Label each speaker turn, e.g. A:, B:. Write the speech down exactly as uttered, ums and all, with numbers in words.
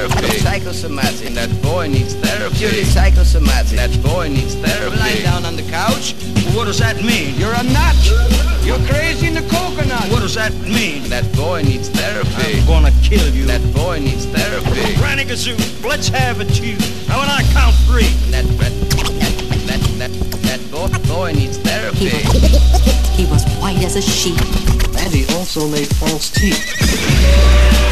A: therapy.
B: Psychosomatic.
A: That boy needs therapy.
B: Purely psychosomatic.
A: That boy needs therapy.
B: Lying down on the couch.
C: What does that mean?
B: You're a nut. You're crazy in the coconut.
C: What does that mean?
A: That boy needs therapy.
C: I'm gonna kill you.
A: That boy needs therapy.
C: Granny Gazoo, let's have it to you. Now when I count three.
A: That that that that that boy boy needs therapy.
D: He was white as a sheet.
E: And he also made false teeth.